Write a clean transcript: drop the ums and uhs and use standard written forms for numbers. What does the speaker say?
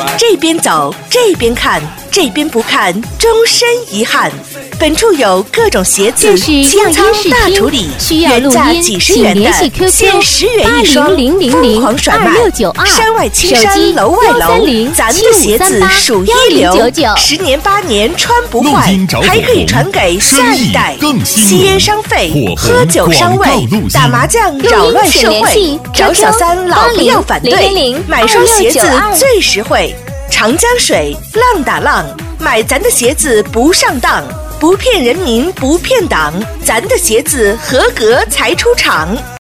这边走，这边看，这边不看，终身遗憾。本处有各种鞋子清仓大处理，原价几十元的，限10元一双，疯狂甩卖。山外青山楼外楼，咱的鞋子数一流，10年8年穿不坏，还可以传给下一代。吸烟伤肺，喝酒伤胃，打麻将扰乱社会，找小三老不要反对，买双鞋子最实惠。长江水，浪打浪，买咱的鞋子不上当。不骗人民，不骗党，咱的鞋子合格才出厂。